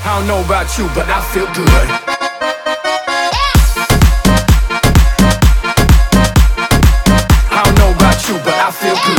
I don't know about you, but I feel good. I don't know about you, but I feel good.